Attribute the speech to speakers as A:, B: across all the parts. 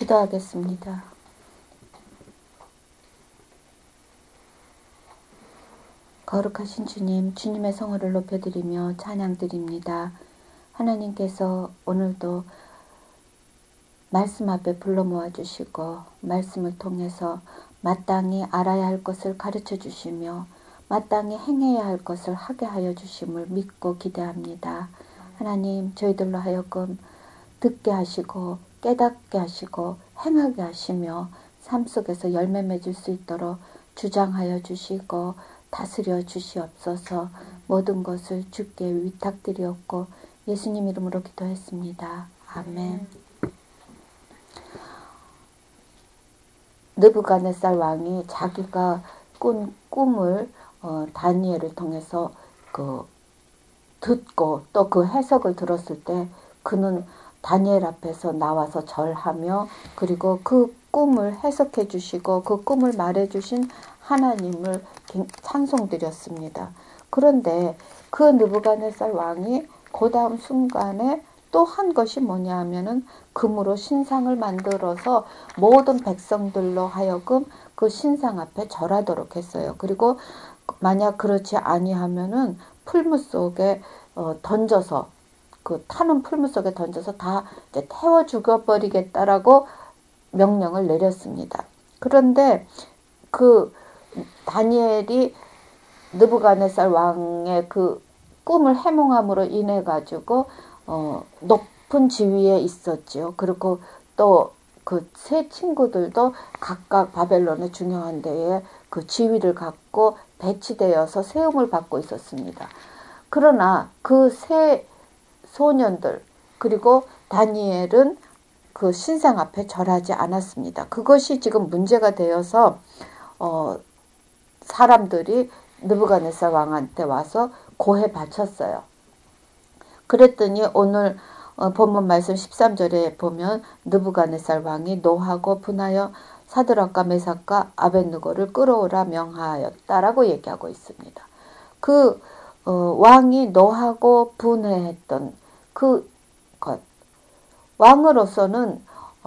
A: 기도하겠습니다. 거룩하신 주님, 주님의 성호를 높여드리며 찬양드립니다. 하나님께서 오늘도 말씀 앞에 불러 모아주시고 말씀을 통해서 마땅히 알아야 할 것을 가르쳐 주시며 마땅히 행해야 할 것을 하게 하여 주심을 믿고 기대합니다. 하나님, 저희들로 하여금 듣게 하시고 깨닫게 하시고 행하게 하시며 삶 속에서 열매 맺을 수 있도록 주장하여 주시고 다스려 주시옵소서. 모든 것을 주께 위탁드리옵고 예수님 이름으로 기도했습니다. 아멘. 느부갓네살 왕이 자기가 꾼 꿈을 다니엘을 통해서 듣고 또 그 해석을 들었을 때 그는 다니엘 앞에서 나와서 절하며 그리고 그 꿈을 해석해 주시고 그 꿈을 말해 주신 하나님을 찬송드렸습니다. 그런데 그 느부갓네살 왕이 그 다음 순간에 또 한 것이 뭐냐 하면은 금으로 신상을 만들어서 모든 백성들로 하여금 그 신상 앞에 절하도록 했어요. 그리고 만약 그렇지 아니하면은 풀무 속에 던져서 그 타는 풀무 속에 던져서 다 이제 태워 죽여버리겠다라고 명령을 내렸습니다. 그런데 그 다니엘이 느부갓네살 왕의 그 꿈을 해몽함으로 인해 가지고 높은 지위에 있었지요. 그리고 또 그 세 친구들도 각각 바벨론의 중요한 데에 그 지위를 갖고 배치되어서 세움을 받고 있었습니다. 그러나 그 세 소년들 그리고 다니엘은 그 신상 앞에 절하지 않았습니다. 그것이 지금 문제가 되어서 사람들이 느부갓네살 왕한테 와서 고해 바쳤어요. 그랬더니 오늘 본문 말씀 13절에 보면 느부갓네살 왕이 노하고 분하여 사드락과 메삭과 아벳느고를 끌어오라 명하였다라고 얘기하고 있습니다. 그 왕이 노하고 분해했던 그 것, 왕으로서는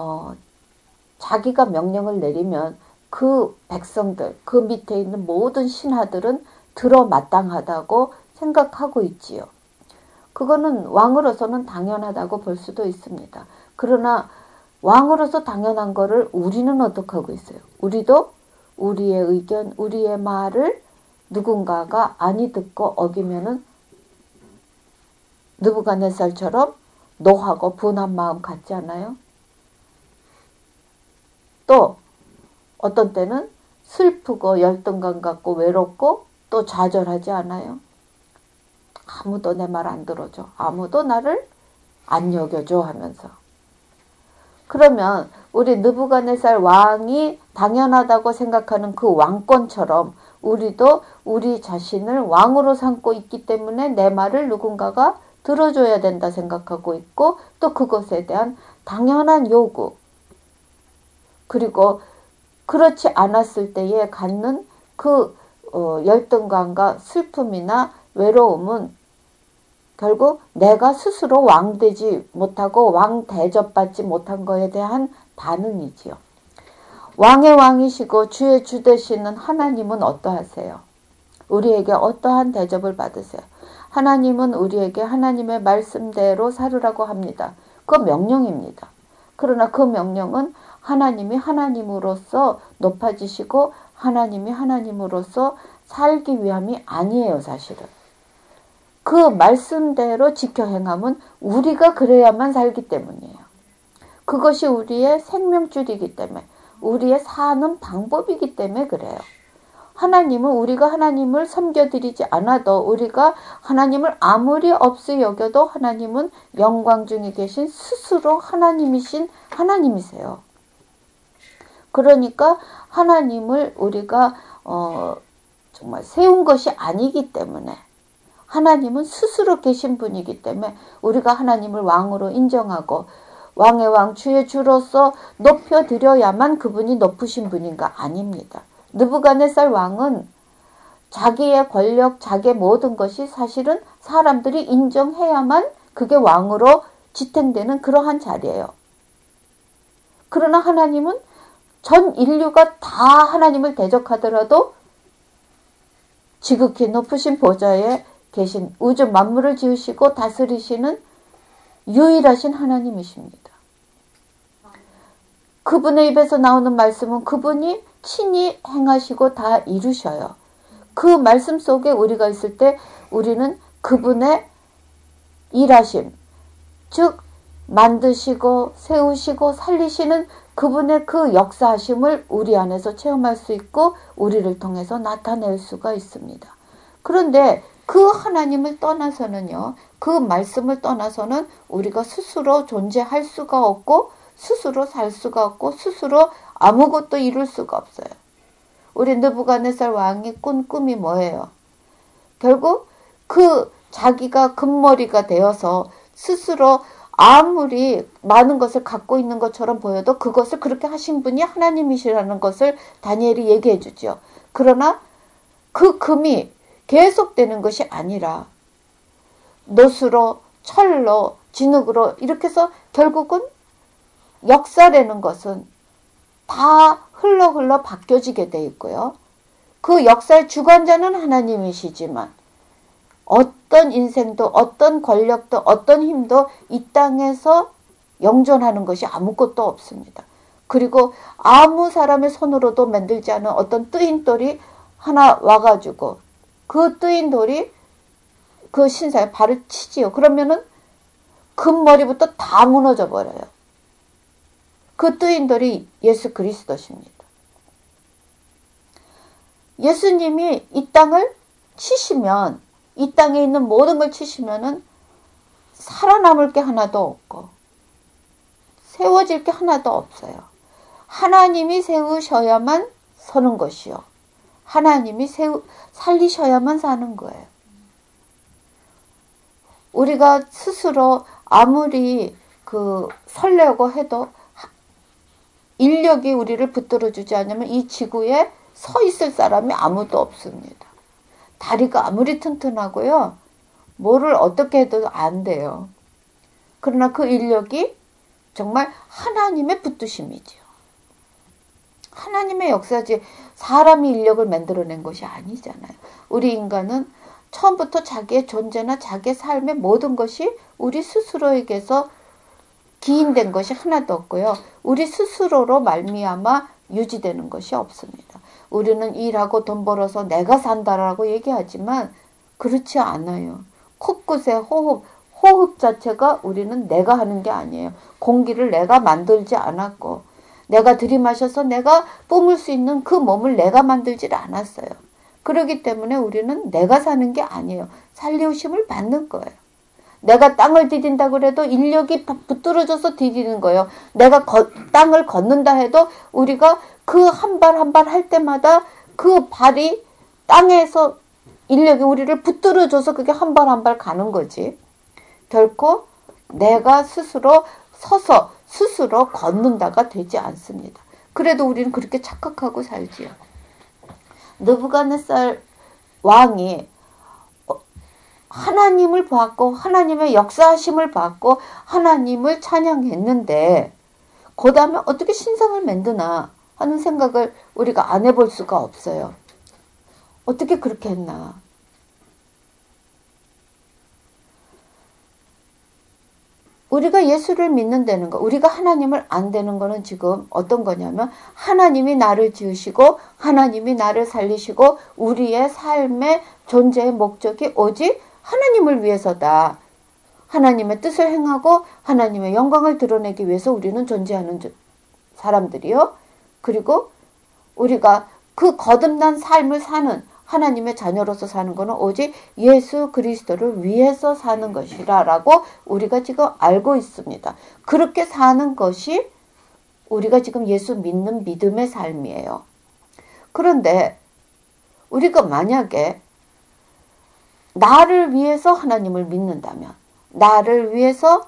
A: 자기가 명령을 내리면 그 백성들, 그 밑에 있는 모든 신하들은 들어마땅하다고 생각하고 있지요. 그거는 왕으로서는 당연하다고 볼 수도 있습니다. 그러나 왕으로서 당연한 거를 우리는 어떻게 하고 있어요? 우리도 우리의 의견, 우리의 말을 누군가가 아니 듣고 어기면은 느부갓네살처럼 노하고 분한 마음 갖지 않아요? 또 어떤 때는 슬프고 열등감 갖고 외롭고 또 좌절하지 않아요? 아무도 내 말 안 들어줘. 아무도 나를 안 여겨줘 하면서. 그러면 우리 느부갓네살 왕이 당연하다고 생각하는 그 왕권처럼 우리도 우리 자신을 왕으로 삼고 있기 때문에 내 말을 누군가가 들어줘야 된다 생각하고 있고 또 그것에 대한 당연한 요구 그리고 그렇지 않았을 때에 갖는 그 열등감과 슬픔이나 외로움은 결국 내가 스스로 왕 되지 못하고 왕 대접받지 못한 것에 대한 반응이지요. 왕의 왕이시고 주의 주 되시는 하나님은 어떠하세요? 우리에게 어떠한 대접을 받으세요? 하나님은 우리에게 하나님의 말씀대로 살으라고 합니다. 그 명령입니다. 그러나 그 명령은 하나님이 하나님으로서 높아지시고 하나님이 하나님으로서 살기 위함이 아니에요, 사실은. 그 말씀대로 지켜 행함은 우리가 그래야만 살기 때문이에요. 그것이 우리의 생명줄이기 때문에 우리의 사는 방법이기 때문에 그래요. 하나님은 우리가 하나님을 섬겨드리지 않아도 우리가 하나님을 아무리 없이 여겨도 하나님은 영광 중에 계신 스스로 하나님이신 하나님이세요. 그러니까 하나님을 우리가 정말 세운 것이 아니기 때문에 하나님은 스스로 계신 분이기 때문에 우리가 하나님을 왕으로 인정하고 왕의 왕 주의 주로서 높여드려야만 그분이 높으신 분인가? 아닙니다. 느부갓네살 왕은 자기의 권력, 자기의 모든 것이 사실은 사람들이 인정해야만 그게 왕으로 지탱되는 그러한 자리예요. 그러나 하나님은 전 인류가 다 하나님을 대적하더라도 지극히 높으신 보좌에 계신 우주 만물을 지으시고 다스리시는 유일하신 하나님이십니다. 그분의 입에서 나오는 말씀은 그분이 친히 행하시고 다 이루셔요. 그 말씀 속에 우리가 있을 때 우리는 그분의 일하심, 즉 만드시고 세우시고 살리시는 그분의 그 역사하심을 우리 안에서 체험할 수 있고 우리를 통해서 나타낼 수가 있습니다. 그런데 그 하나님을 떠나서는요, 그 말씀을 떠나서는 우리가 스스로 존재할 수가 없고 스스로 살 수가 없고 스스로 아무것도 이룰 수가 없어요. 우리 느부갓네살 왕이 꾼 꿈이 뭐예요? 결국 그 자기가 금머리가 되어서 스스로 아무리 많은 것을 갖고 있는 것처럼 보여도 그것을 그렇게 하신 분이 하나님이시라는 것을 다니엘이 얘기해 주죠. 그러나 그 금이 계속되는 것이 아니라 노수로, 철로, 진흙으로 이렇게 해서 결국은 역사라는 것은 다 흘러 바뀌어지게 돼 있고요. 그 역사의 주관자는 하나님이시지만 어떤 인생도 어떤 권력도 어떤 힘도 이 땅에서 영존하는 것이 아무것도 없습니다. 그리고 아무 사람의 손으로도 만들지 않은 어떤 뜨인 돌이 하나 와가지고 그 뜨인 돌이 그 신사에 발을 치지요. 그러면은 금머리부터 다 무너져 버려요. 그 뜨인 돌이 예수 그리스도십니다. 예수님이 이 땅을 치시면 이 땅에 있는 모든 걸 치시면은 살아남을 게 하나도 없고 세워질 게 하나도 없어요. 하나님이 세우셔야만 서는 것이요. 하나님이 살리셔야만 사는 거예요. 우리가 스스로 아무리 설려고 해도 인력이 우리를 붙들어주지 않으면 이 지구에 서 있을 사람이 아무도 없습니다. 다리가 아무리 튼튼하고요. 뭐를 어떻게 해도 안 돼요. 그러나 그 인력이 정말 하나님의 붙드심이지요. 하나님의 역사지 사람이 인력을 만들어낸 것이 아니잖아요. 우리 인간은 처음부터 자기의 존재나 자기의 삶의 모든 것이 우리 스스로에게서 기인된 것이 하나도 없고요. 우리 스스로로 말미암아 유지되는 것이 없습니다. 우리는 일하고 돈 벌어서 내가 산다라고 얘기하지만 그렇지 않아요. 코끝의 호흡 자체가 우리는 내가 하는 게 아니에요. 공기를 내가 만들지 않았고 내가 들이마셔서 내가 뿜을 수 있는 그 몸을 내가 만들지 않았어요. 그렇기 때문에 우리는 내가 사는 게 아니에요. 살리우심을 받는 거예요. 내가 땅을 디딘다 그래도 인력이 붙들어져서 디디는 거예요. 내가 땅을 걷는다 해도 우리가 그 한 발 한 발 할 때마다 그 발이 땅에서 인력이 우리를 붙들어줘서 그게 한 발 한 발 가는 거지. 결코 내가 스스로 서서 스스로 걷는다가 되지 않습니다. 그래도 우리는 그렇게 착각하고 살지요. 느부갓네살 왕이 하나님을 봤고 하나님의 역사하심을 봤고 하나님을 찬양했는데 그 다음에 어떻게 신상을 만드나 하는 생각을 우리가 안 해볼 수가 없어요. 어떻게 그렇게 했나. 우리가 예수를 믿는다는 거, 우리가 하나님을 안 되는 거는 지금 어떤 거냐면 하나님이 나를 지으시고 하나님이 나를 살리시고 우리의 삶의 존재의 목적이 오직 하나님을 위해서다. 하나님의 뜻을 행하고 하나님의 영광을 드러내기 위해서 우리는 존재하는 사람들이요. 그리고 우리가 그 거듭난 삶을 사는 하나님의 자녀로서 사는 것은 오직 예수 그리스도를 위해서 사는 것이라고 우리가 지금 알고 있습니다. 그렇게 사는 것이 우리가 지금 예수 믿는 믿음의 삶이에요. 그런데 우리가 만약에 나를 위해서 하나님을 믿는다면, 나를 위해서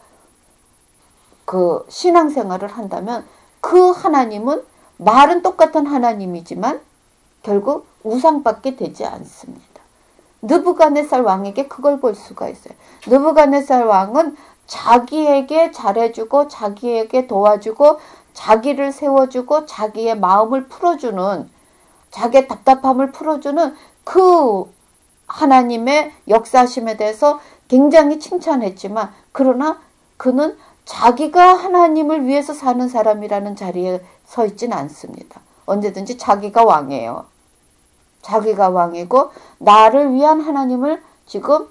A: 그 신앙생활을 한다면 그 하나님은 말은 똑같은 하나님이지만 결국 우상밖에 되지 않습니다. 느부갓네살 왕에게 그걸 볼 수가 있어요. 느부갓네살 왕은 자기에게 잘해주고 자기에게 도와주고 자기를 세워주고 자기의 마음을 풀어주는, 자기의 답답함을 풀어주는 그 하나님의 역사심에 대해서 굉장히 칭찬했지만, 그러나 그는 자기가 하나님을 위해서 사는 사람이라는 자리에 서 있지는 않습니다. 언제든지 자기가 왕이에요. 자기가 왕이고 나를 위한 하나님을 지금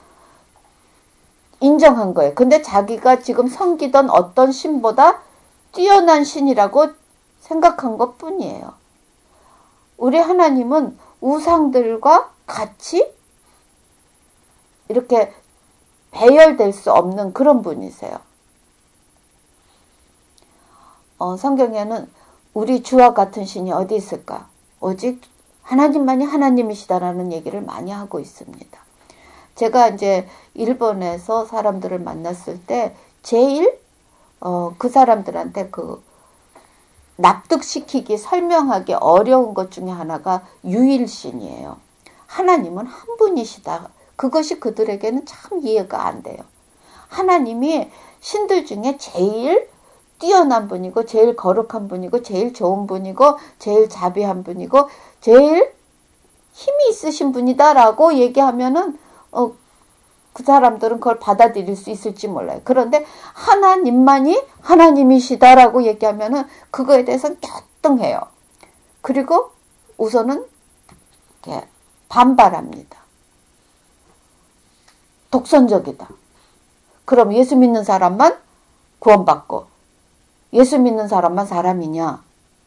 A: 인정한 거예요. 근데 자기가 지금 섬기던 어떤 신보다 뛰어난 신이라고 생각한 것 뿐이에요. 우리 하나님은 우상들과 같이 이렇게 배열될 수 없는 그런 분이세요. 성경에는 우리 주와 같은 신이 어디 있을까? 오직 하나님만이 하나님이시다라는 얘기를 많이 하고 있습니다. 제가 이제 일본에서 사람들을 만났을 때 제일 그 사람들한테 그 납득시키기, 설명하기 어려운 것 중에 하나가 유일신이에요. 하나님은 한 분이시다. 그것이 그들에게는 참 이해가 안 돼요. 하나님이 신들 중에 제일 뛰어난 분이고 제일 거룩한 분이고 제일 좋은 분이고 제일 자비한 분이고 제일 힘이 있으신 분이다라고 얘기하면은 그 사람들은 그걸 받아들일 수 있을지 몰라요. 그런데 하나님만이 하나님이시다라고 얘기하면은 그거에 대해서는 갸뚱해요. 그리고 우선은 이렇게 반발합니다. 독선적이다. 그럼 예수 믿는 사람만 구원받고 예수 믿는 사람만 사람이냐?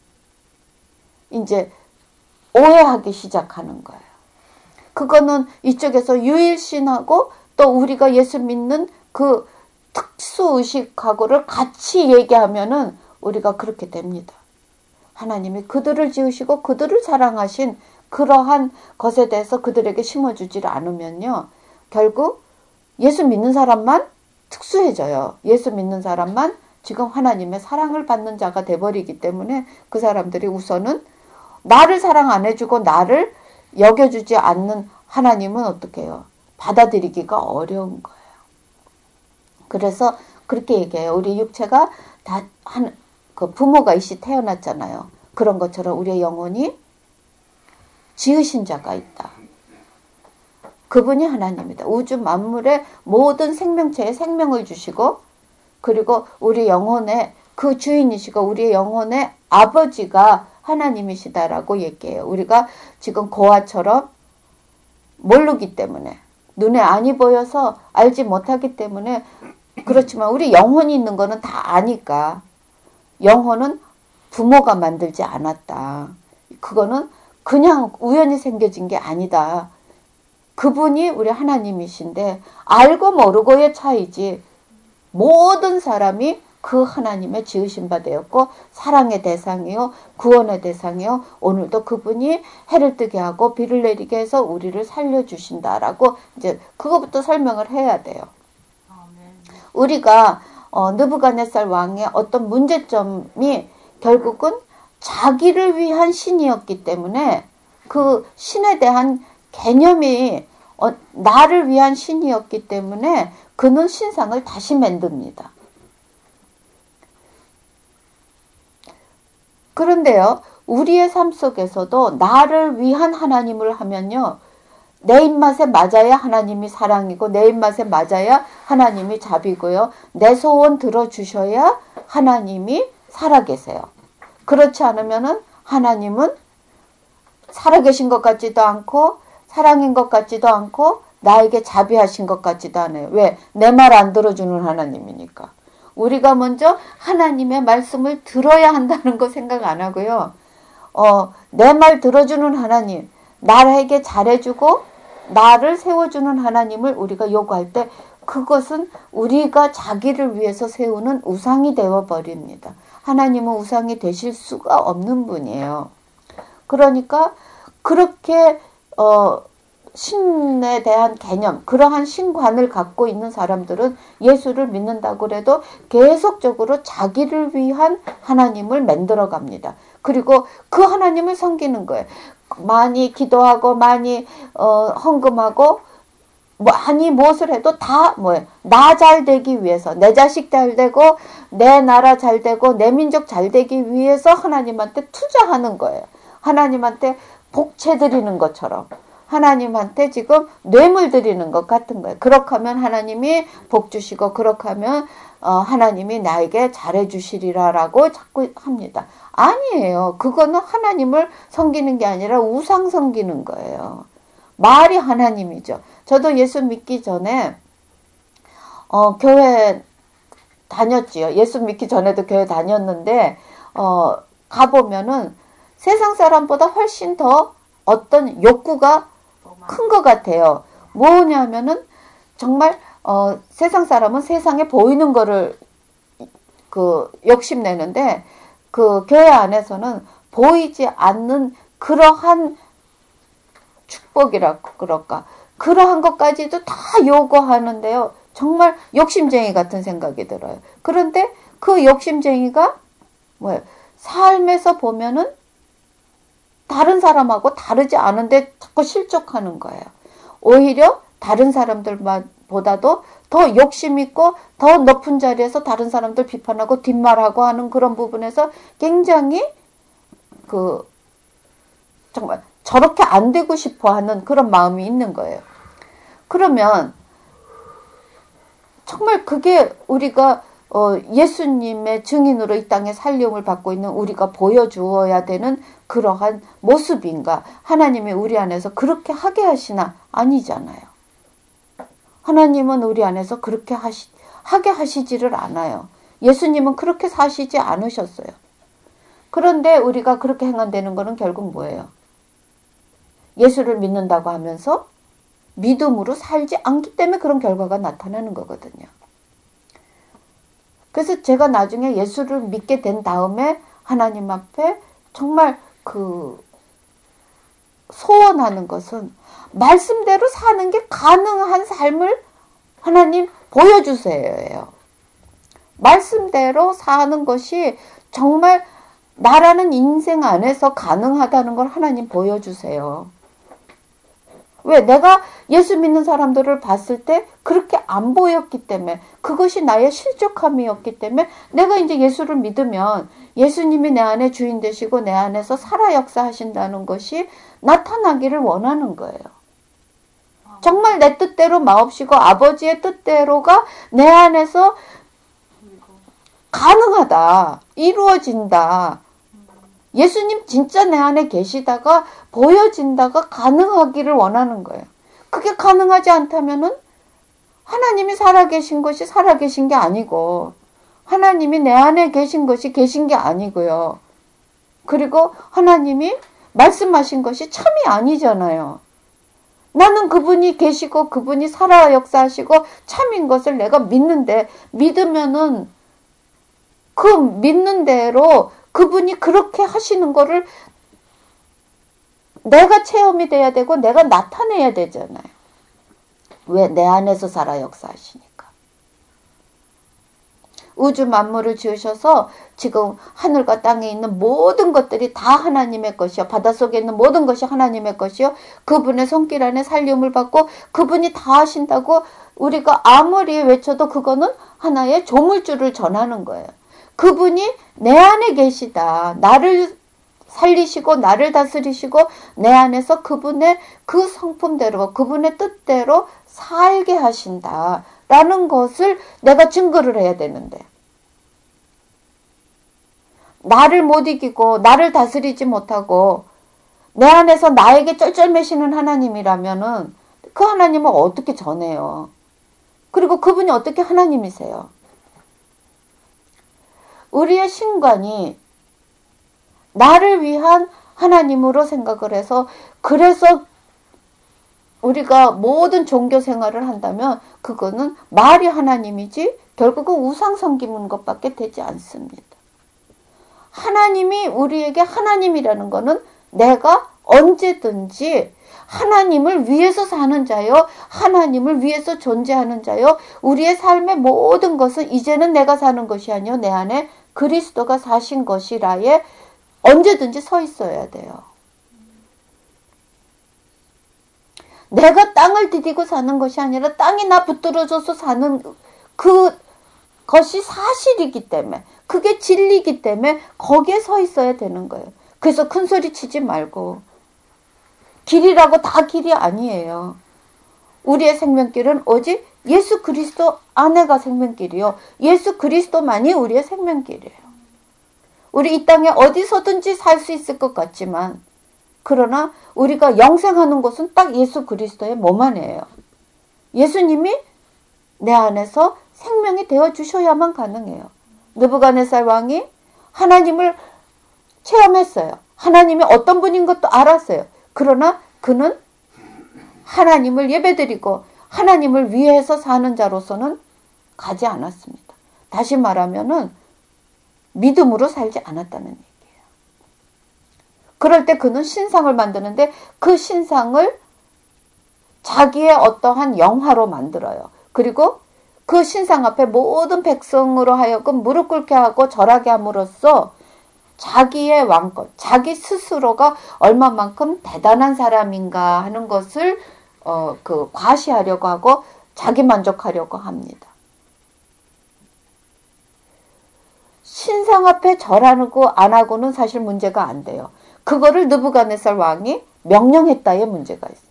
A: 이제 오해하기 시작하는 거예요. 그거는 이쪽에서 유일신하고 또 우리가 예수 믿는 그 특수의식하고를 같이 얘기하면은 우리가 그렇게 됩니다. 하나님이 그들을 지으시고 그들을 사랑하신 그러한 것에 대해서 그들에게 심어주질 않으면요. 결국 예수 믿는 사람만 특수해져요. 예수 믿는 사람만 지금 하나님의 사랑을 받는 자가 돼버리기 때문에 그 사람들이 우선은 나를 사랑 안 해주고 나를 여겨주지 않는 하나님은 어떻게 해요? 받아들이기가 어려운 거예요. 그래서 그렇게 얘기해요. 우리 육체가 다 그 부모가 이씨 태어났잖아요. 그런 것처럼 우리의 영혼이 지으신 자가 있다. 그분이 하나님이다. 우주 만물의 모든 생명체에 생명을 주시고 그리고 우리 영혼의 그 주인이시고 우리의 영혼의 아버지가 하나님이시다라고 얘기해요. 우리가 지금 고아처럼 모르기 때문에 눈에 안이 보여서 알지 못하기 때문에 그렇지만 우리 영혼이 있는 거는 다 아니까 영혼은 부모가 만들지 않았다. 그거는 그냥 우연히 생겨진 게 아니다. 그분이 우리 하나님이신데 알고 모르고의 차이지 모든 사람이 그 하나님의 지으신 바 되었고 사랑의 대상이요 구원의 대상이요 오늘도 그분이 해를 뜨게 하고 비를 내리게 해서 우리를 살려주신다라고 이제 그거부터 설명을 해야 돼요. 우리가 느부갓네살 왕의 어떤 문제점이 결국은 자기를 위한 신이었기 때문에 그 신에 대한 개념이 나를 위한 신이었기 때문에 그는 신상을 다시 만듭니다. 그런데요, 우리의 삶 속에서도 나를 위한 하나님을 하면요, 내 입맛에 맞아야 하나님이 사랑이고 내 입맛에 맞아야 하나님이 자비고요. 내 소원 들어주셔야 하나님이 살아계세요. 그렇지 않으면은 하나님은 살아계신 것 같지도 않고 사랑인 것 같지도 않고 나에게 자비하신 것 같지도 않아요. 왜? 내 말 안 들어주는 하나님이니까. 우리가 먼저 하나님의 말씀을 들어야 한다는 거 생각 안 하고요. 내 말 들어주는 하나님, 나에게 잘해주고 나를 세워주는 하나님을 우리가 요구할 때 그것은 우리가 자기를 위해서 세우는 우상이 되어버립니다. 하나님은 우상이 되실 수가 없는 분이에요. 그러니까 그렇게 신에 대한 개념, 그러한 신관을 갖고 있는 사람들은 예수를 믿는다고 해도 계속적으로 자기를 위한 하나님을 만들어 갑니다. 그리고 그 하나님을 섬기는 거예요. 많이 기도하고 많이 헌금하고 아니 무엇을 해도 다 뭐예요? 나 잘 되기 위해서, 내 자식 잘 되고 내 나라 잘 되고 내 민족 잘 되기 위해서 하나님한테 투자하는 거예요. 하나님한테 복채 드리는 것처럼 하나님한테 지금 뇌물 드리는 것 같은 거예요. 그렇게 하면 하나님이 복 주시고 그렇게 하면 하나님이 나에게 잘해 주시리라 라고 자꾸 합니다. 아니에요. 그거는 하나님을 섬기는 게 아니라 우상 섬기는 거예요. 말이 하나님이죠. 저도 예수 믿기 전에 교회 다녔지요. 예수 믿기 전에도 교회 다녔는데 가보면은 세상 사람보다 훨씬 더 어떤 욕구가 큰 것 같아요. 뭐냐면은 정말 세상 사람은 세상에 보이는 거를 욕심내는데 그 교회 안에서는 보이지 않는 그러한 축복이라고 그럴까, 그러한 것까지도 다 요구하는데요. 정말 욕심쟁이 같은 생각이 들어요. 그런데 그 욕심쟁이가 뭐예요? 삶에서 보면은 다른 사람하고 다르지 않은데 자꾸 실족하는 거예요. 오히려 다른 사람들보다도 더 욕심 있고 더 높은 자리에서 다른 사람들 비판하고 뒷말하고 하는 그런 부분에서 굉장히 정말 저렇게 안 되고 싶어 하는 그런 마음이 있는 거예요. 그러면 정말 그게 우리가 예수님의 증인으로 이 땅에 살림을 받고 있는 우리가 보여주어야 되는 그러한 모습인가? 하나님이 우리 안에서 그렇게 하게 하시나? 아니잖아요. 하나님은 우리 안에서 그렇게 하게 하시지를 않아요. 예수님은 그렇게 사시지 않으셨어요. 그런데 우리가 그렇게 행한다는 거는 결국 뭐예요? 예수를 믿는다고 하면서 믿음으로 살지 않기 때문에 그런 결과가 나타나는 거거든요. 그래서 제가 나중에 예수를 믿게 된 다음에 하나님 앞에 정말 소원하는 것은 말씀대로 사는 게 가능한 삶을 하나님 보여주세요. 말씀대로 사는 것이 정말 나라는 인생 안에서 가능하다는 걸 하나님 보여주세요. 왜? 내가 예수 믿는 사람들을 봤을 때 그렇게 안 보였기 때문에, 그것이 나의 실족함이었기 때문에 내가 이제 예수를 믿으면 예수님이 내 안에 주인 되시고 내 안에서 살아 역사하신다는 것이 나타나기를 원하는 거예요. 정말 내 뜻대로 마옵시고 아버지의 뜻대로가 내 안에서 가능하다, 이루어진다. 예수님 진짜 내 안에 계시다가 보여진다가 가능하기를 원하는 거예요. 그게 가능하지 않다면은 하나님이 살아계신 것이 살아계신 게 아니고 하나님이 내 안에 계신 것이 계신 게 아니고요. 그리고 하나님이 말씀하신 것이 참이 아니잖아요. 나는 그분이 계시고 그분이 살아 역사하시고 참인 것을 내가 믿는데, 믿으면은 그 믿는 대로 그분이 그렇게 하시는 거를 내가 체험이 돼야 되고 내가 나타내야 되잖아요. 왜? 내 안에서 살아 역사하시니까. 우주 만물을 지으셔서 지금 하늘과 땅에 있는 모든 것들이 다 하나님의 것이요. 바닷속에 있는 모든 것이 하나님의 것이요. 그분의 손길 안에 살림을 받고 그분이 다 하신다고 우리가 아무리 외쳐도 그거는 하나의 조물주를 전하는 거예요. 그분이 내 안에 계시다. 나를 살리시고 나를 다스리시고 내 안에서 그분의 그 성품대로 그분의 뜻대로 살게 하신다 라는 것을 내가 증거를 해야 되는데, 나를 못 이기고 나를 다스리지 못하고 내 안에서 나에게 쩔쩔매시는 하나님이라면은 그 하나님을 어떻게 전해요? 그리고 그분이 어떻게 하나님이세요? 우리의 신관이 나를 위한 하나님으로 생각을 해서, 그래서 우리가 모든 종교 생활을 한다면 그거는 말이 하나님이지 결국은 우상 섬기는 것밖에 되지 않습니다. 하나님이 우리에게 하나님이라는 거는 내가 언제든지 하나님을 위해서 사는 자요, 하나님을 위해서 존재하는 자요, 우리의 삶의 모든 것은 이제는 내가 사는 것이 아니요 내 안에 그리스도가 사신 것이라에 언제든지 서 있어야 돼요. 내가 땅을 디디고 사는 것이 아니라 땅이 나 붙들어줘서 사는 그것이 사실이기 때문에, 그게 진리이기 때문에 거기에 서 있어야 되는 거예요. 그래서 큰 소리 치지 말고, 길이라고 다 길이 아니에요. 우리의 생명길은 오직 예수 그리스도 안에가 생명길이요, 예수 그리스도만이 우리의 생명길이에요. 우리 이 땅에 어디서든지 살 수 있을 것 같지만, 그러나 우리가 영생하는 곳은 딱 예수 그리스도의 몸 안에요. 예수님이 내 안에서 생명이 되어 주셔야만 가능해요. 느부갓네살 왕이 하나님을 체험했어요. 하나님이 어떤 분인 것도 알았어요. 그러나 그는 하나님을 예배드리고 하나님을 위해서 사는 자로서는 가지 않았습니다. 다시 말하면은 믿음으로 살지 않았다는 얘기예요. 그럴 때 그는 신상을 만드는데 그 신상을 자기의 어떠한 영화로 만들어요. 그리고 그 신상 앞에 모든 백성으로 하여금 무릎 꿇게 하고 절하게 함으로써 자기의 왕권, 자기 스스로가 얼마만큼 대단한 사람인가 하는 것을 과시하려고 하고 자기 만족하려고 합니다. 신상 앞에 절하고 안 하고는 사실 문제가 안 돼요. 그거를 느부갓네살 왕이 명령했다의 문제가 있어요.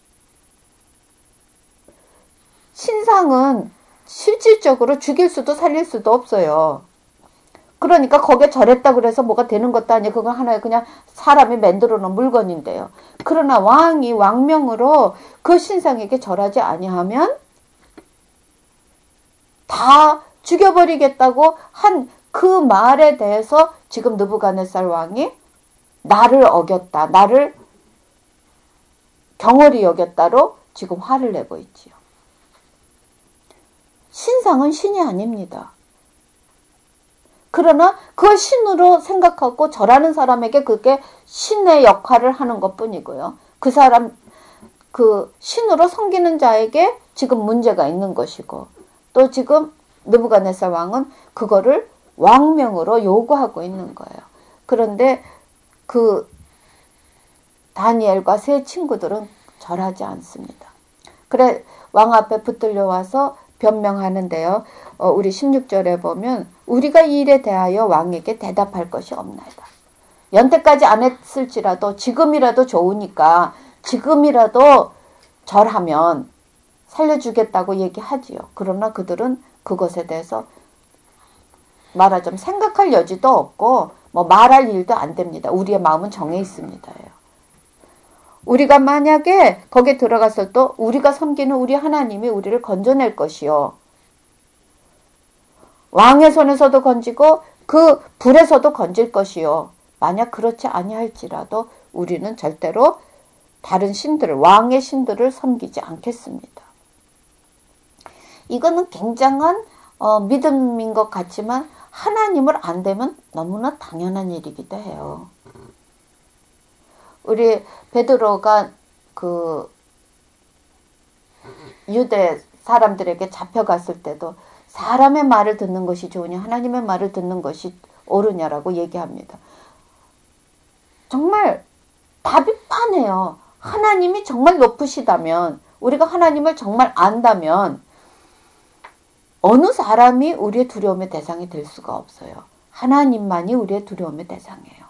A: 신상은 실질적으로 죽일 수도 살릴 수도 없어요. 그러니까 거기에 절했다 그래서 뭐가 되는 것도 아니에요. 그건 하나의 그냥 사람이 만들어 놓은 물건인데요. 그러나 왕이 왕명으로 그 신상에게 절하지 아니하면 다 죽여버리겠다고 한 그 말에 대해서 지금 느부갓네살 왕이 나를 어겼다, 나를 경홀히 여겼다로 지금 화를 내고 있지요. 신상은 신이 아닙니다. 그러나 그걸 신으로 생각하고 절하는 사람에게 그게 신의 역할을 하는 것뿐이고요. 그 사람, 그 신으로 섬기는 자에게 지금 문제가 있는 것이고, 또 지금 느부갓네살 왕은 그거를 왕명으로 요구하고 있는 거예요. 그런데 그 다니엘과 세 친구들은 절하지 않습니다. 그래 왕 앞에 붙들려 와서 변명하는데요. 우리 16절에 보면 우리가 이 일에 대하여 왕에게 대답할 것이 없나이다. 연태까지 안 했을지라도 지금이라도 좋으니까 지금이라도 절하면 살려주겠다고 얘기하지요. 그러나 그들은 그것에 대해서 말하자면 생각할 여지도 없고 뭐 말할 일도 안 됩니다. 우리의 마음은 정해 있습니다. 우리가 만약에 거기에 들어갔을 때 우리가 섬기는 우리 하나님이 우리를 건져낼 것이요. 왕의 손에서도 건지고 그 불에서도 건질 것이요. 만약 그렇지 아니할지라도 우리는 절대로 다른 신들을, 왕의 신들을 섬기지 않겠습니다. 이거는 굉장한 믿음인 것 같지만 하나님을 안 되면 너무나 당연한 일이기도 해요. 우리 베드로가 그 유대 사람들에게 잡혀갔을 때도 사람의 말을 듣는 것이 좋으냐 하나님의 말을 듣는 것이 옳으냐라고 얘기합니다. 정말 답이 뻔해요. 하나님이 정말 높으시다면, 우리가 하나님을 정말 안다면 어느 사람이 우리의 두려움의 대상이 될 수가 없어요. 하나님만이 우리의 두려움의 대상이에요.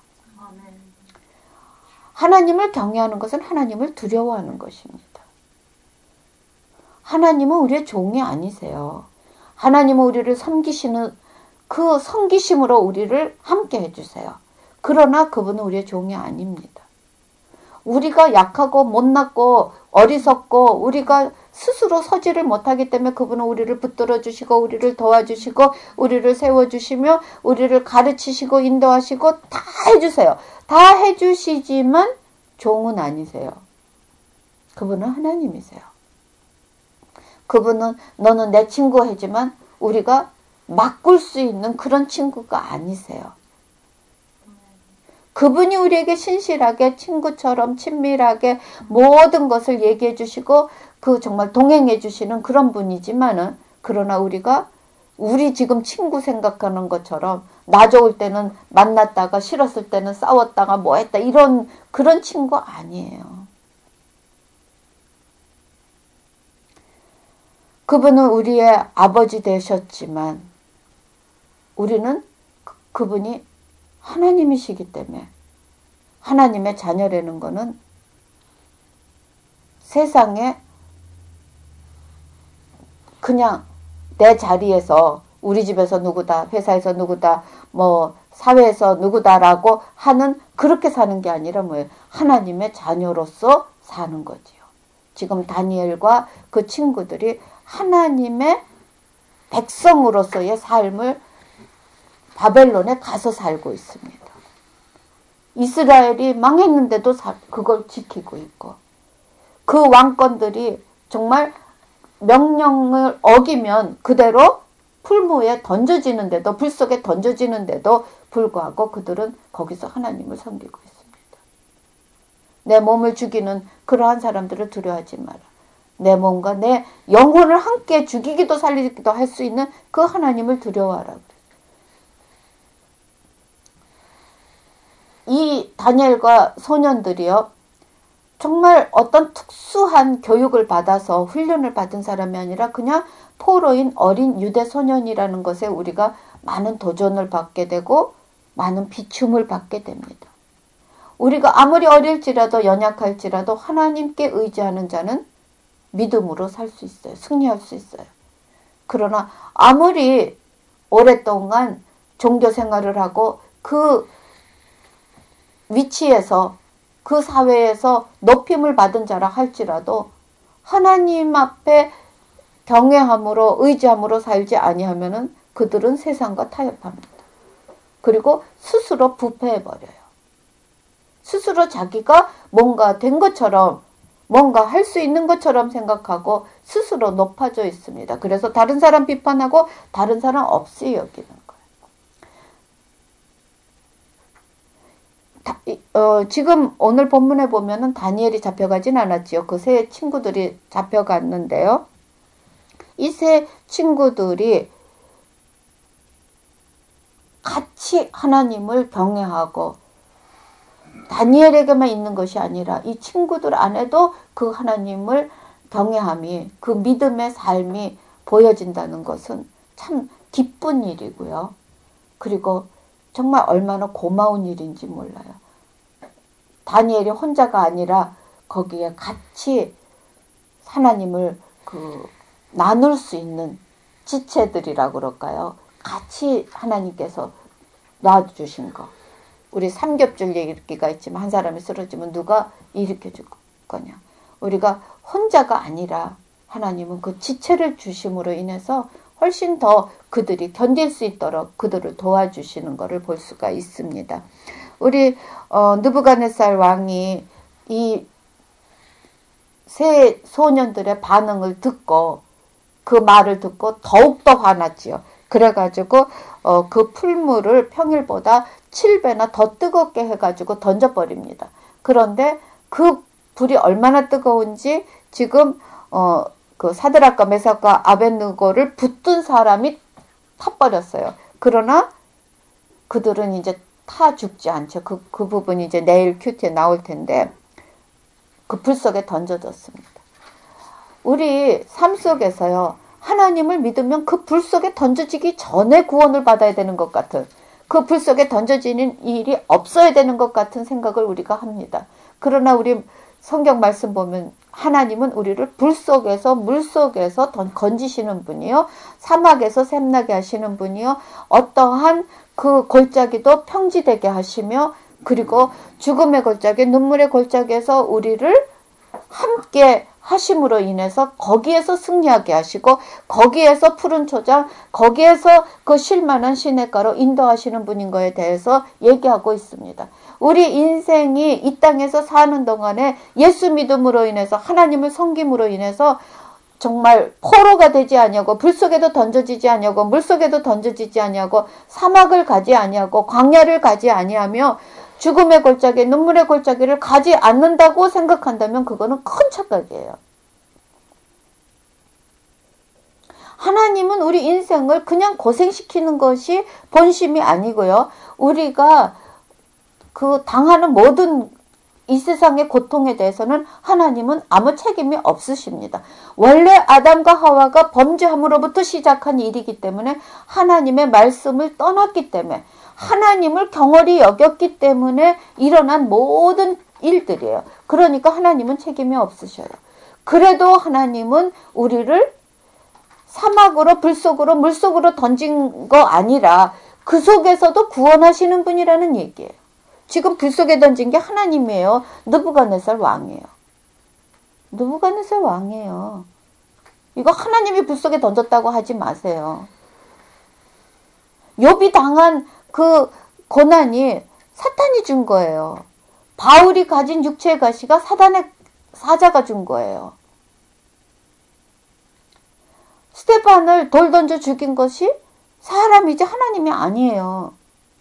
A: 하나님을 경외하는 것은 하나님을 두려워하는 것입니다. 하나님은 우리의 종이 아니세요. 하나님은 우리를 섬기시는 그 섬기심으로 우리를 함께 해주세요. 그러나 그분은 우리의 종이 아닙니다. 우리가 약하고 못났고 어리석고 우리가 스스로 서지를 못하기 때문에 그분은 우리를 붙들어 주시고 우리를 도와주시고 우리를 세워주시며 우리를 가르치시고 인도하시고 다 해주세요. 다 해주시지만 종은 아니세요. 그분은 하나님이세요. 그분은 너는 내 친구 하지만 우리가 바꿀 수 있는 그런 친구가 아니세요. 그분이 우리에게 신실하게 친구처럼 친밀하게 모든 것을 얘기해 주시고 그 정말 동행해 주시는 그런 분이지만은, 그러나 우리가 우리 지금 친구 생각하는 것처럼 나 좋을 때는 만났다가 싫었을 때는 싸웠다가 뭐 했다 이런 그런 친구 아니에요. 그분은 우리의 아버지 되셨지만 우리는 그분이 하나님이시기 때문에 하나님의 자녀라는 거는 세상에 그냥 내 자리에서 우리 집에서 누구다, 회사에서 누구다, 뭐 사회에서 누구다라고 하는 그렇게 사는 게 아니라 뭐예요? 하나님의 자녀로서 사는 거지요. 지금 다니엘과 그 친구들이 하나님의 백성으로서의 삶을 바벨론에 가서 살고 있습니다. 이스라엘이 망했는데도 그걸 지키고 있고 그 왕권들이 정말 명령을 어기면 그대로 풀무에 던져지는데도 불 속에 던져지는데도 불구하고 그들은 거기서 하나님을 섬기고 있습니다. 내 몸을 죽이는 그러한 사람들을 두려워하지 마라. 내 몸과 내 영혼을 함께 죽이기도 살리기도 할 수 있는 그 하나님을 두려워하라. 이 다니엘과 소년들이요. 정말 어떤 특수한 교육을 받아서 훈련을 받은 사람이 아니라 그냥 포로인 어린 유대 소년이라는 것에 우리가 많은 도전을 받게 되고 많은 비춤을 받게 됩니다. 우리가 아무리 어릴지라도 연약할지라도 하나님께 의지하는 자는 믿음으로 살 수 있어요. 승리할 수 있어요. 그러나 아무리 오랫동안 종교 생활을 하고 그 위치에서 그 사회에서 높임을 받은 자라 할지라도 하나님 앞에 경외함으로 의지함으로 살지 아니하면은 그들은 세상과 타협합니다. 그리고 스스로 부패해버려요. 스스로 자기가 뭔가 된 것처럼 뭔가 할 수 있는 것처럼 생각하고 스스로 높아져 있습니다. 그래서 다른 사람 비판하고 다른 사람 없이 여기는 거예요. 지금 오늘 본문에 보면은 다니엘이 잡혀가진 않았지요. 그 세 친구들이 잡혀갔는데요. 이 세 친구들이 같이 하나님을 경외하고 다니엘에게만 있는 것이 아니라 이 친구들 안에도 그 하나님을 경외함이 그 믿음의 삶이 보여진다는 것은 참 기쁜 일이고요. 그리고 정말 얼마나 고마운 일인지 몰라요. 다니엘이 혼자가 아니라 거기에 같이 하나님을 나눌 수 있는 지체들이라고 그럴까요? 같이 하나님께서 놔주신 거. 우리 삼겹줄 얘기가 있지만 한 사람이 쓰러지면 누가 일으켜줄 거냐. 우리가 혼자가 아니라 하나님은 그 지체를 주심으로 인해서 훨씬 더 그들이 견딜 수 있도록 그들을 도와주시는 것을 볼 수가 있습니다. 우리 느부갓네살 왕이 이 세 소년들의 반응을 듣고 그 말을 듣고 더욱더 화났지요. 그래가지고 그 풀물을 평일보다 7배나 더 뜨겁게 해가지고 던져버립니다. 그런데 그 불이 얼마나 뜨거운지 지금 그 사드락과 메삭과 아벳느고를 붙든 사람이 타버렸어요. 그러나 그들은 이제 타 죽지 않죠. 그 부분이 이제 내일 큐티에 나올 텐데 그 불 속에 던져졌습니다. 우리 삶 속에서요. 하나님을 믿으면 그 불 속에 던져지기 전에 구원을 받아야 되는 것 같은 그 불 속에 던져지는 일이 없어야 되는 것 같은 생각을 우리가 합니다. 그러나 우리 성경 말씀 보면 하나님은 우리를 불 속에서 물 속에서 건지시는 분이요. 사막에서 샘나게 하시는 분이요. 어떠한 그 골짜기도 평지되게 하시며 그리고 죽음의 골짜기, 눈물의 골짜기에서 우리를 함께 하심으로 인해서 거기에서 승리하게 하시고 거기에서 푸른 초장, 거기에서 그 쉴만한 시냇가로 인도하시는 분인 거에 대해서 얘기하고 있습니다. 우리 인생이 이 땅에서 사는 동안에 예수 믿음으로 인해서 하나님을 섬김으로 인해서 정말 포로가 되지 아니하고 불 속에도 던져지지 아니하고 물 속에도 던져지지 아니하고 사막을 가지 아니하고 광야를 가지 아니하며 죽음의 골짜기, 눈물의 골짜기를 가지 않는다고 생각한다면 그거는 큰 착각이에요. 하나님은 우리 인생을 그냥 고생시키는 것이 본심이 아니고요. 우리가 그 당하는 모든 이 세상의 고통에 대해서는 하나님은 아무 책임이 없으십니다. 원래 아담과 하와가 범죄함으로부터 시작한 일이기 때문에 하나님의 말씀을 떠났기 때문에 하나님을 경홀히 여겼기 때문에 일어난 모든 일들이에요. 그러니까 하나님은 책임이 없으셔요. 그래도 하나님은 우리를 사막으로 불속으로 물속으로 던진 거 아니라 그 속에서도 구원하시는 분이라는 얘기예요. 지금 불속에 던진 게 하나님이에요. 느부갓네살 왕이에요. 느부갓네살 왕이에요. 이거 하나님이 불속에 던졌다고 하지 마세요. 욥이 당한 그 고난이 사탄이 준 거예요. 바울이 가진 육체의 가시가 사단의 사자가 준 거예요. 스테반을 돌 던져 죽인 것이 사람이지 하나님이 아니에요.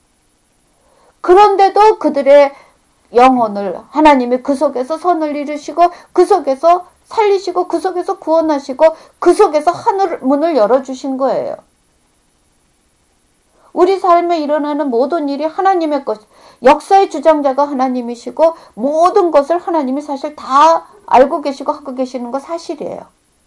A: 그런데도 그들의 영혼을 하나님이 그 속에서 선을 이루시고 그 속에서 살리시고 그 속에서 구원하시고 그 속에서 하늘 문을 열어주신 거예요. 우리 삶에 일어나는 모든 일이 하나님의 것, 역사의 주장자가 하나님이시고 모든 것을 하나님이 사실 다 알고 계시고 하고 계시는 거 사실이에요.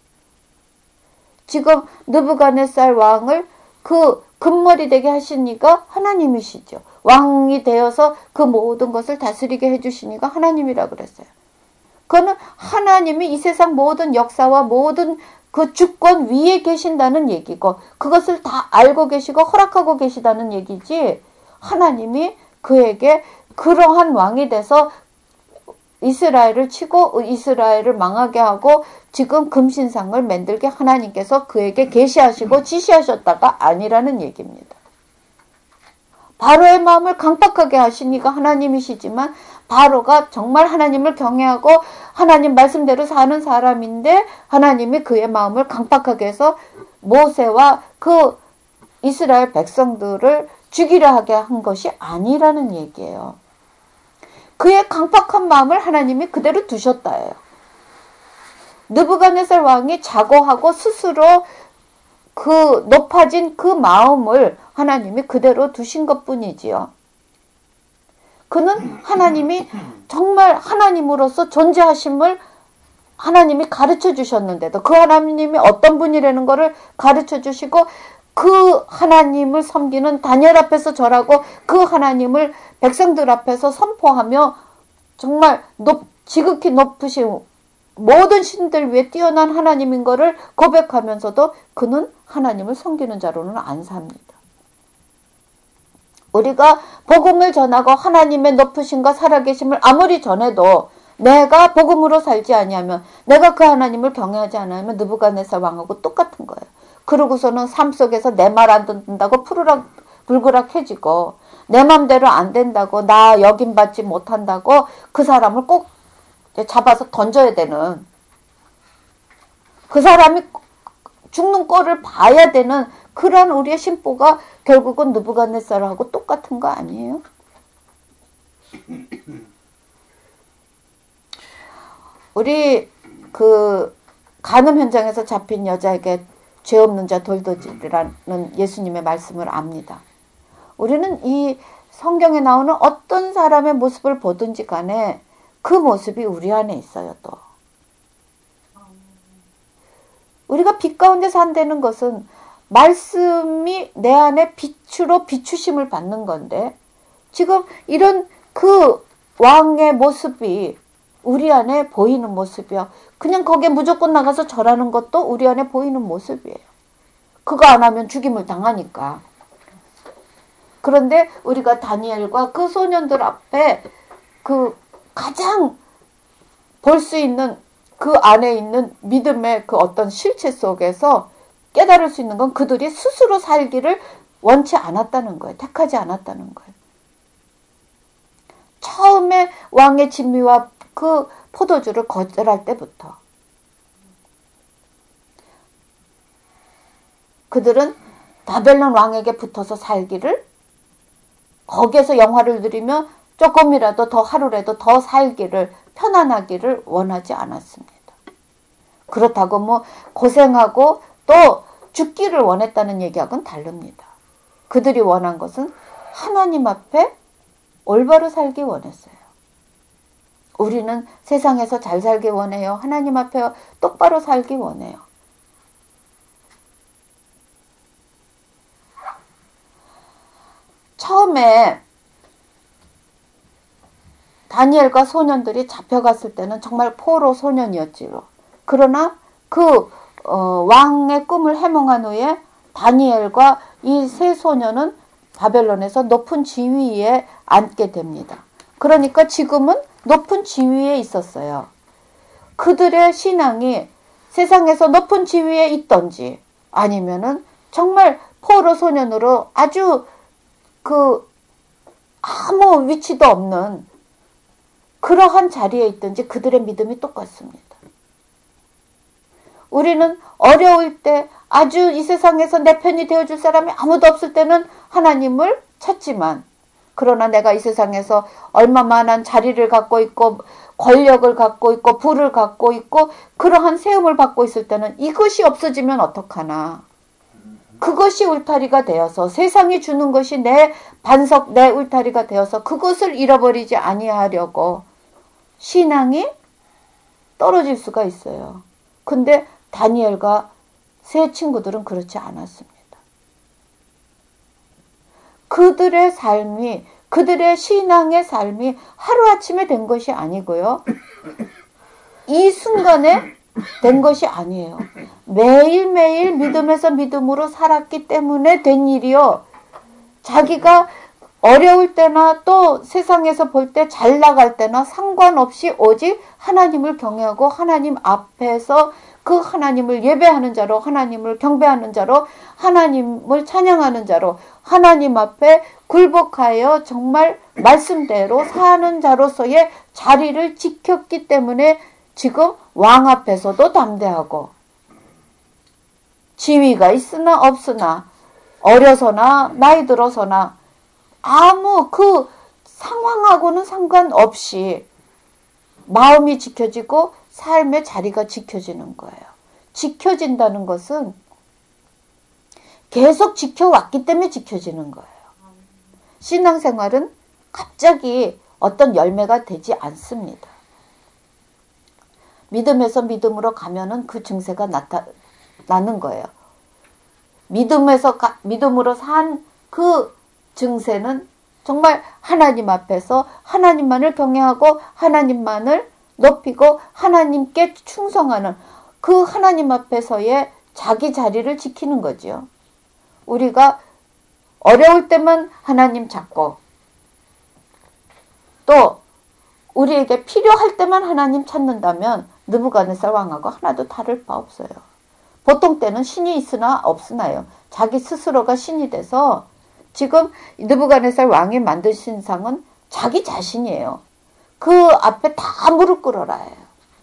A: 지금 느부갓네살 왕을 그 금머리 되게 하시니까 하나님이시죠. 왕이 되어서 그 모든 것을 다스리게 해주시니까 하나님이라 그랬어요. 그거는 하나님이 이 세상 모든 역사와 모든 그 주권 위에 계신다는 얘기고 그것을 다 알고 계시고 허락하고 계시다는 얘기지 하나님이 그에게 그러한 왕이 돼서 이스라엘을 치고 이스라엘을 망하게 하고 지금 금신상을 만들게 하나님께서 그에게 계시하시고 지시하셨다가 아니라는 얘기입니다. 바로의 마음을 강팍하게 하시니까 하나님이시지만 바로가 정말 하나님을 경외하고 하나님 말씀대로 사는 사람인데 하나님이 그의 마음을 강팍하게 해서 모세와 그 이스라엘 백성들을 죽이려 하게 한 것이 아니라는 얘기예요. 그의 강팍한 마음을 하나님이 그대로 두셨다예요. 느부갓네살 왕이 자고하고 스스로 그 높아진 그 마음을 하나님이 그대로 두신 것뿐이지요. 그는 하나님이 정말 하나님으로서 존재하심을 하나님이 가르쳐 주셨는데도 그 하나님이 어떤 분이라는 것을 가르쳐 주시고 그 하나님을 섬기는 다니엘 앞에서 절하고 그 하나님을 백성들 앞에서 선포하며 정말 지극히 높으신 모든 신들 위에 뛰어난 하나님인 것을 고백하면서도 그는 하나님을 섬기는 자로는 안 삽니다. 우리가 복음을 전하고 하나님의 높으심과 살아계심을 아무리 전해도 내가 복음으로 살지 아니하면 내가 그 하나님을 경외하지 않으면 느부갓네살 왕하고 똑같은 거예요. 그러고서는 삶 속에서 내 말 안 듣는다고 푸르락 불그락해지고 내 맘대로 안 된다고 나 역임받지 못한다고 그 사람을 꼭 잡아서 던져야 되는 그 사람이 죽는 꼴을 봐야 되는 그런 우리의 심보가 결국은 느부갓네살하고 똑같은 거 아니에요? 우리 그 간음 현장에서 잡힌 여자에게 죄 없는 자 돌도지라는 예수님의 말씀을 압니다. 우리는 이 성경에 나오는 어떤 사람의 모습을 보든지 간에 그 모습이 우리 안에 있어요. 또 우리가 빛 가운데 산다는 것은 말씀이 내 안에 빛으로 비추심을 받는 건데 지금 이런 그 왕의 모습이 우리 안에 보이는 모습이야. 그냥 거기에 무조건 나가서 절하는 것도 우리 안에 보이는 모습이에요. 그거 안 하면 죽임을 당하니까. 그런데 우리가 다니엘과 그 소년들 앞에 그 가장 볼 수 있는 그 안에 있는 믿음의 그 어떤 실체 속에서 깨달을 수 있는 건 그들이 스스로 살기를 원치 않았다는 거예요. 택하지 않았다는 거예요. 처음에 왕의 진미와 그 포도주를 거절할 때부터 그들은 바벨론 왕에게 붙어서 살기를 거기에서 영화를 누리며 조금이라도 더 하루라도 더 살기를 편안하기를 원하지 않았습니다. 그렇다고 뭐 고생하고 또 죽기를 원했다는 얘기하고는 다릅니다. 그들이 원한 것은 하나님 앞에 올바로 살기 원했어요. 우리는 세상에서 잘 살기 원해요. 하나님 앞에 똑바로 살기 원해요. 처음에 다니엘과 소년들이 잡혀갔을 때는 정말 포로 소년이었지요. 그러나 그 왕의 꿈을 해몽한 후에 다니엘과 이 세 소년은 바벨론에서 높은 지위에 앉게 됩니다. 그러니까 지금은 높은 지위에 있었어요. 그들의 신앙이 세상에서 높은 지위에 있던지 아니면은 정말 포로 소년으로 아주 아무 위치도 없는 그러한 자리에 있든지 그들의 믿음이 똑같습니다. 우리는 어려울 때 아주 이 세상에서 내 편이 되어줄 사람이 아무도 없을 때는 하나님을 찾지만, 그러나 내가 이 세상에서 얼마만한 자리를 갖고 있고 권력을 갖고 있고 부를 갖고 있고 그러한 세움을 받고 있을 때는 이것이 없어지면 어떡하나. 그것이 울타리가 되어서 세상이 주는 것이 내 반석 내 울타리가 되어서 그것을 잃어버리지 아니하려고 신앙이 떨어질 수가 있어요. 근데 다니엘과 세 친구들은 그렇지 않았습니다. 그들의 삶이, 그들의 신앙의 삶이 하루아침에 된 것이 아니고요. 이 순간에 된 것이 아니에요. 매일매일 믿음에서 믿음으로 살았기 때문에 된 일이요. 자기가 어려울 때나 또 세상에서 볼 때 잘 나갈 때나 상관없이 오직 하나님을 경외하고 하나님 앞에서 그 하나님을 예배하는 자로, 하나님을 경배하는 자로, 하나님을 찬양하는 자로, 하나님 앞에 굴복하여 정말 말씀대로 사는 자로서의 자리를 지켰기 때문에 지금 왕 앞에서도 담대하고 지위가 있으나 없으나 어려서나 나이 들어서나 아무 그 상황하고는 상관없이 마음이 지켜지고 삶의 자리가 지켜지는 거예요. 지켜진다는 것은 계속 지켜왔기 때문에 지켜지는 거예요. 신앙생활은 갑자기 어떤 열매가 되지 않습니다. 믿음에서 믿음으로 가면은 그 증세가 나는 거예요. 믿음으로 산 그 증세는 정말 하나님 앞에서 하나님만을 경외하고 하나님만을 높이고 하나님께 충성하는 그 하나님 앞에서의 자기 자리를 지키는 거죠. 우리가 어려울 때만 하나님 찾고 또 우리에게 필요할 때만 하나님 찾는다면 느부갓네살 왕하고 하나도 다를 바 없어요. 보통 때는 신이 있으나 없으나요. 자기 스스로가 신이 돼서 지금 느부갓네살 왕이 만든 신상은 자기 자신이에요. 그 앞에 다 무릎 꿇어라 해요.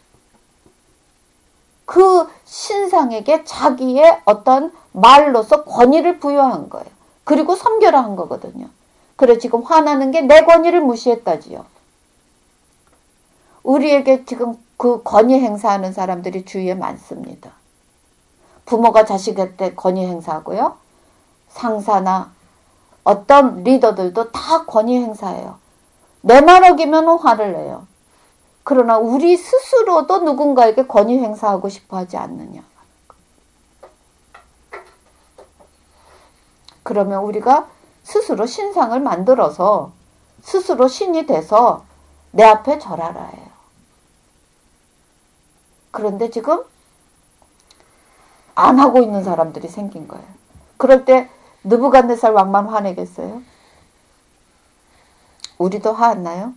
A: 그 신상에게 자기의 어떤 말로서 권위를 부여한 거예요. 그리고 섬겨라 한 거거든요. 그래 지금 화나는 게 내 권위를 무시했다지요. 우리에게 지금 그 권위 행사하는 사람들이 주위에 많습니다. 부모가 자식한테 권위 행사하고요. 상사나 어떤 리더들도 다 권위 행사해요. 내 말 어기면 화를 내요. 그러나 우리 스스로도 누군가에게 권위 행사하고 싶어 하지 않느냐. 그러면 우리가 스스로 신상을 만들어서 스스로 신이 돼서 내 앞에 절하라 해요. 그런데 지금 안 하고 있는 사람들이 생긴 거예요. 그럴 때 느부갓네살 왕만 화내겠어요? 우리도 화 안 나요?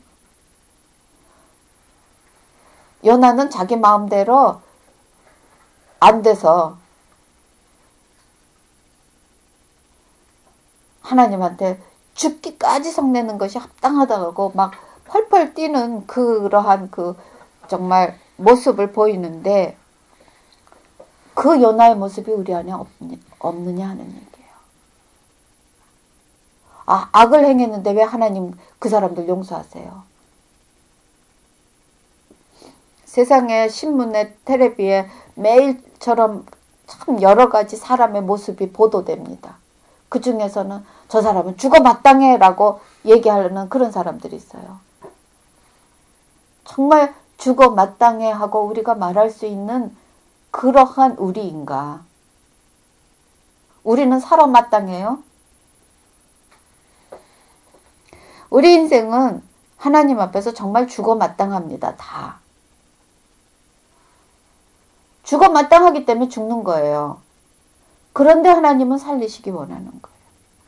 A: 요나는 자기 마음대로 안 돼서 하나님한테 죽기까지 성내는 것이 합당하다고 막 펄펄 뛰는 그러한 그 정말 모습을 보이는데 그 요나의 모습이 우리 안에 없느냐 하는 얘기예요. 악을 행했는데 왜 하나님 그 사람들 용서하세요? 세상에 신문에 텔레비에 매일처럼 참 여러 가지 사람의 모습이 보도됩니다. 그 중에서는 저 사람은 죽어 마땅해 라고 얘기하려는 그런 사람들이 있어요. 정말 죽어 마땅해 하고 우리가 말할 수 있는 그러한 우리인가? 우리는 살아 마땅해요? 우리 인생은 하나님 앞에서 정말 죽어 마땅합니다. 다. 죽어 마땅하기 때문에 죽는 거예요. 그런데 하나님은 살리시기 원하는 거예요.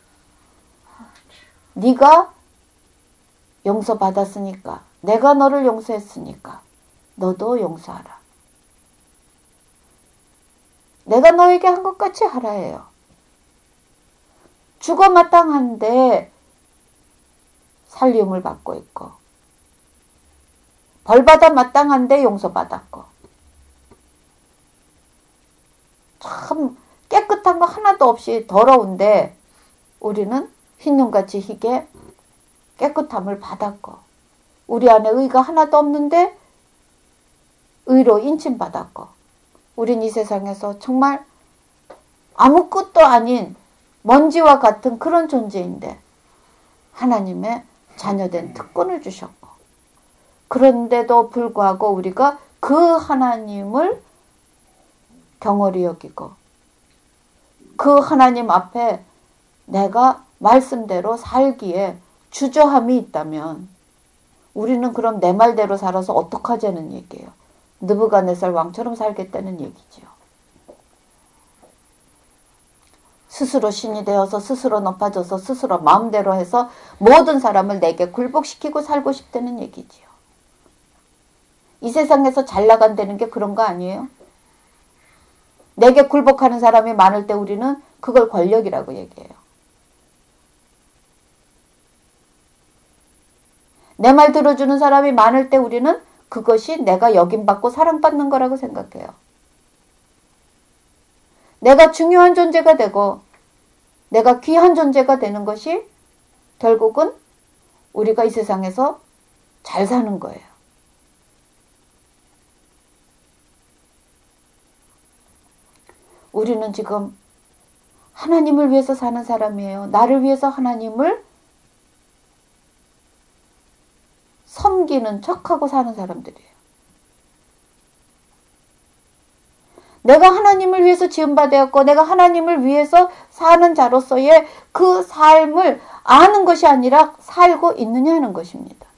A: 네가 용서받았으니까, 내가 너를 용서했으니까 너도 용서하라. 내가 너에게 한 것 같이 하라 해요. 죽어 마땅한데 살림을 받고 있고, 벌받아 마땅한데 용서받았고, 참 깨끗한 거 하나도 없이 더러운데 우리는 흰눈같이 희게 깨끗함을 받았고, 우리 안에 의가 하나도 없는데 의로 인침받았고, 우린 이 세상에서 정말 아무것도 아닌 먼지와 같은 그런 존재인데 하나님의 자녀된 특권을 주셨고, 그런데도 불구하고 우리가 그 하나님을 경홀히 여기고 그 하나님 앞에 내가 말씀대로 살기에 주저함이 있다면 우리는 그럼 내 말대로 살아서 어떡하자는 얘기예요. 느부갓네살 왕처럼 살겠다는 얘기죠. 스스로 신이 되어서 스스로 높아져서 스스로 마음대로 해서 모든 사람을 내게 굴복시키고 살고 싶다는 얘기지요. 이 세상에서 잘 나간다는 게 그런 거 아니에요? 내게 굴복하는 사람이 많을 때 우리는 그걸 권력이라고 얘기해요. 내 말 들어주는 사람이 많을 때 우리는 그것이 내가 여김받고 사랑받는 거라고 생각해요. 내가 중요한 존재가 되고 내가 귀한 존재가 되는 것이 결국은 우리가 이 세상에서 잘 사는 거예요. 우리는 지금 하나님을 위해서 사는 사람이에요. 나를 위해서 하나님을 섬기는 척하고 사는 사람들이에요. 내가 하나님을 위해서 지음받았고 내가 하나님을 위해서 사는 자로서의 그 삶을 아는 것이 아니라 살고 있느냐 하는 것입니다.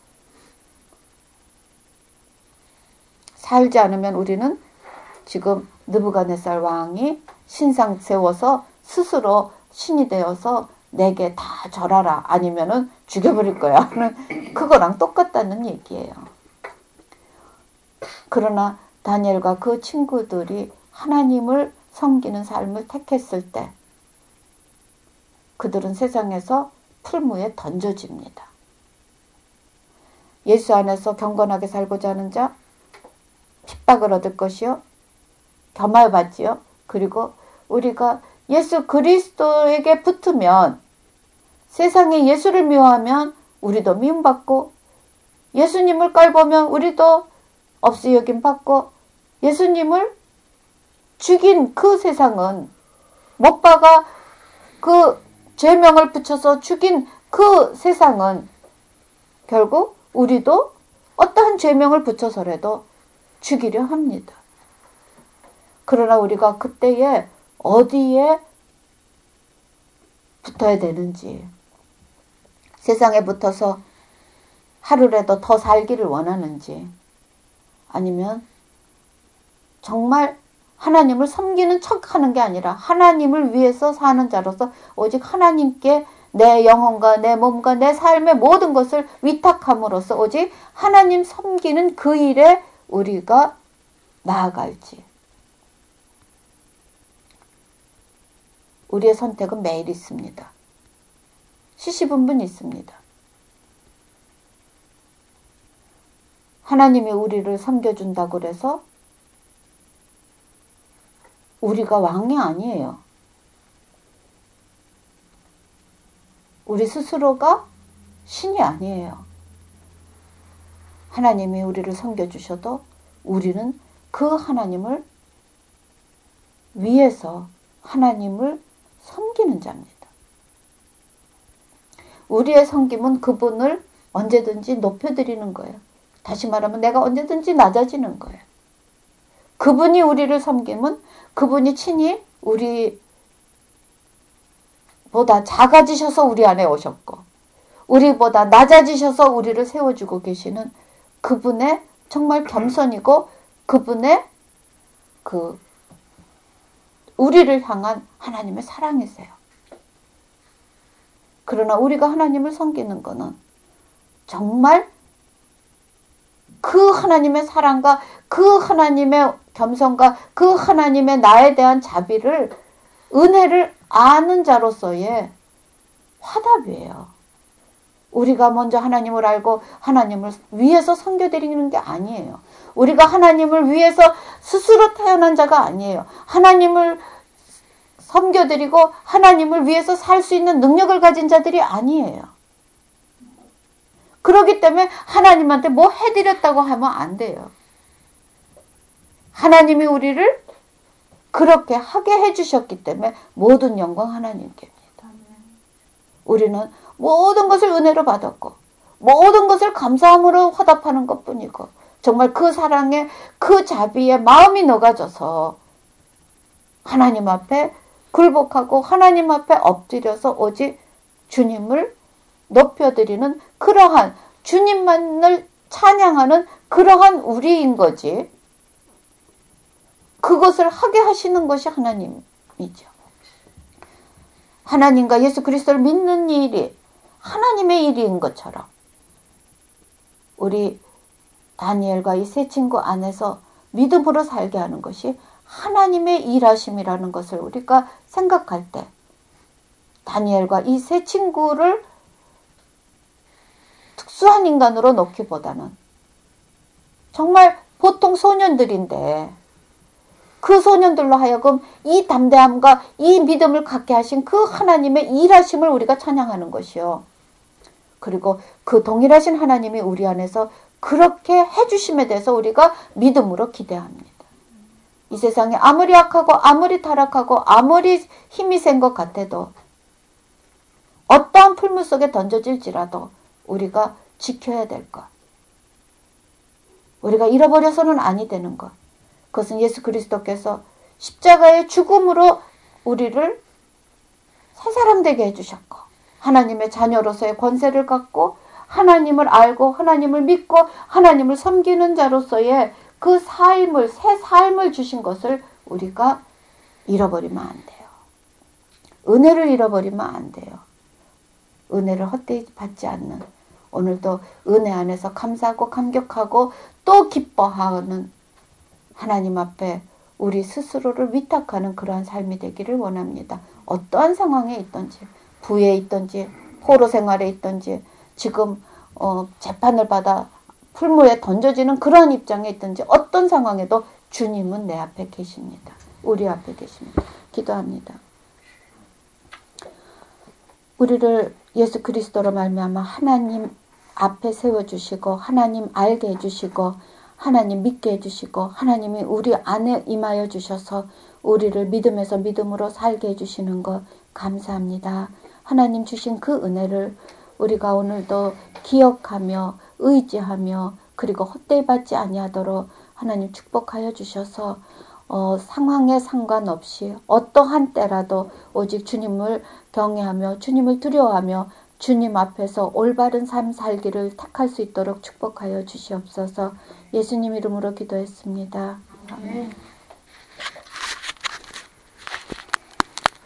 A: 살지 않으면 우리는 지금 느부갓네살 왕이 신상 세워서 스스로 신이 되어서 내게 다 절하라 아니면은 죽여버릴 거야 하는 그거랑 똑같다는 얘기예요. 그러나 다니엘과 그 친구들이 하나님을 섬기는 삶을 택했을 때 그들은 세상에서 풀무에 던져집니다. 예수 안에서 경건하게 살고자 하는 자 핍박을 얻을 것이요 겸하여받지요. 그리고 우리가 예수 그리스도에게 붙으면 세상에 예수를 미워하면 우리도 미움받고 예수님을 깔보면 우리도 없이 여김받고 예수님을 죽인 그 세상은 못 박아 그 죄명을 붙여서 죽인 그 세상은 결국 우리도 어떠한 죄명을 붙여서라도 죽이려 합니다. 그러나 우리가 그때에 어디에 붙어야 되는지 세상에 붙어서 하루라도 더 살기를 원하는지 아니면 정말 하나님을 섬기는 척하는 게 아니라 하나님을 위해서 사는 자로서 오직 하나님께 내 영혼과 내 몸과 내 삶의 모든 것을 위탁함으로써 오직 하나님 섬기는 그 일에 우리가 나아갈지. 우리의 선택은 매일 있습니다. 시시분분 있습니다. 하나님이 우리를 섬겨준다고 해서 우리가 왕이 아니에요. 우리 스스로가 신이 아니에요. 하나님이 우리를 섬겨주셔도 우리는 그 하나님을 위해서 하나님을 섬기는 자입니다. 우리의 섬김은 그분을 언제든지 높여드리는 거예요. 다시 말하면 내가 언제든지 낮아지는 거예요. 그분이 우리를 섬기면 그분이 친히 우리보다 작아지셔서 우리 안에 오셨고 우리보다 낮아지셔서 우리를 세워주고 계시는 그분의 정말 겸손이고 그분의 우리를 향한 하나님의 사랑이세요. 그러나 우리가 하나님을 섬기는 것은 정말 그 하나님의 사랑과 그 하나님의 겸손과 그 하나님의 나에 대한 자비를 은혜를 아는 자로서의 화답이에요. 우리가 먼저 하나님을 알고 하나님을 위해서 섬겨드리는 게 아니에요. 우리가 하나님을 위해서 스스로 태어난 자가 아니에요. 하나님을 섬겨드리고 하나님을 위해서 살 수 있는 능력을 가진 자들이 아니에요. 그렇기 때문에 하나님한테 뭐 해드렸다고 하면 안 돼요. 하나님이 우리를 그렇게 하게 해주셨기 때문에 모든 영광 하나님께입니다. 우리는 모든 것을 은혜로 받았고 모든 것을 감사함으로 화답하는 것뿐이고 정말 그 사랑에 그 자비에 마음이 녹아져서 하나님 앞에 굴복하고 하나님 앞에 엎드려서 오직 주님을 높여드리는 그러한 주님만을 찬양하는 그러한 우리인 거지. 그것을 하게 하시는 것이 하나님이죠. 하나님과 예수 그리스도를 믿는 일이 하나님의 일인 것처럼 우리 다니엘과 이 세 친구 안에서 믿음으로 살게 하는 것이 하나님의 일하심이라는 것을 우리가 생각할 때 다니엘과 이 세 친구를 특수한 인간으로 놓기보다는 정말 보통 소년들인데 그 소년들로 하여금 이 담대함과 이 믿음을 갖게 하신 그 하나님의 일하심을 우리가 찬양하는 것이요. 그리고 그 동일하신 하나님이 우리 안에서 그렇게 해주심에 대해서 우리가 믿음으로 기대합니다. 이 세상에 아무리 악하고 아무리 타락하고 아무리 힘이 센 것 같아도 어떠한 풀물 속에 던져질지라도 우리가 지켜야 될 것. 우리가 잃어버려서는 아니 되는 것. 그것은 예수 그리스도께서 십자가의 죽음으로 우리를 새 사람 되게 해주셨고 하나님의 자녀로서의 권세를 갖고 하나님을 알고 하나님을 믿고 하나님을 섬기는 자로서의 그 삶을 새 삶을 주신 것을 우리가 잃어버리면 안 돼요. 은혜를 잃어버리면 안 돼요. 은혜를 헛되이 받지 않는 오늘도 은혜 안에서 감사하고 감격하고 또 기뻐하는 하나님 앞에 우리 스스로를 위탁하는 그러한 삶이 되기를 원합니다. 어떠한 상황에 있든지 부에 있든지 포로 생활에 있든지 지금 재판을 받아 풀무에 던져지는 그러한 입장에 있든지 어떤 상황에도 주님은 내 앞에 계십니다. 우리 앞에 계십니다. 기도합니다. 우리를 예수 그리스도로 말미암아 하나님 앞에 세워주시고 하나님 알게 해주시고 하나님 믿게 해주시고 하나님이 우리 안에 임하여 주셔서 우리를 믿음에서 믿음으로 살게 해주시는 것 감사합니다. 하나님 주신 그 은혜를 우리가 오늘도 기억하며 의지하며 그리고 헛되이 받지 아니하도록 하나님 축복하여 주셔서 상황에 상관없이 어떠한 때라도 오직 주님을 경외하며 주님을 두려워하며 주님 앞에서 올바른 삶 살기를 택할 수 있도록 축복하여 주시옵소서. 예수님 이름으로 기도했습니다. 아멘.